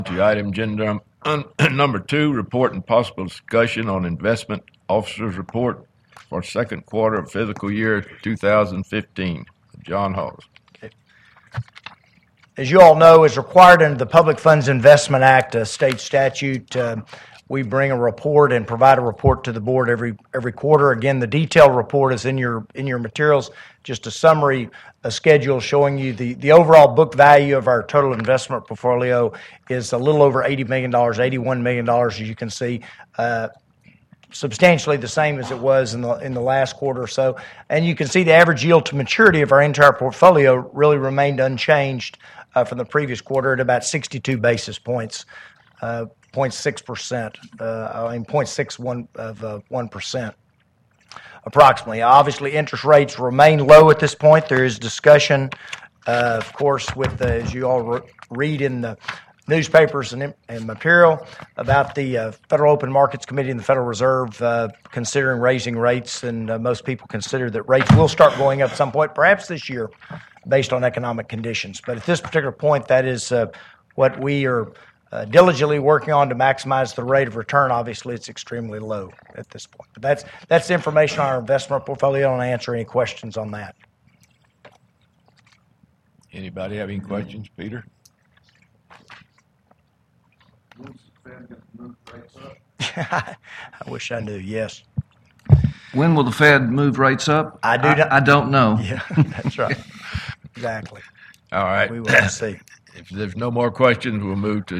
To item agenda number 2, report and possible discussion on investment officer's report for second quarter of fiscal year 2015. John Halls. As you all know, as required under the Public Funds Investment Act, a state statute, we bring a report and provide a report to the board every quarter. Again, the detailed report is in your materials. Just a summary, a schedule showing you the overall book value of our total investment portfolio is a little over $80 million, $81 million, as you can see. Substantially the same as it was in the last quarter or so. And you can see the average yield to maturity of our entire portfolio really remained unchanged from the previous quarter at about 62 basis points, 0.6%, 0.61 of 1%. Approximately. Obviously, interest rates remain low at this point. There is discussion, of course, as you all read in the newspapers and material about the Federal Open Markets Committee and the Federal Reserve considering raising rates, and most people consider that rates will start going up at some point, perhaps this year, based on economic conditions. But at this particular point, that is what we are diligently working on to maximize the rate of return. Obviously, it's extremely low at this point. But that's the information on our investment portfolio, and I'll answer any questions on that. Anybody have any questions, Peter? I wish I knew. Yes. When will the Fed move rates up? I do not. I don't know. Yeah, that's right. Exactly. All right. We will see. If there's no more questions, we'll move to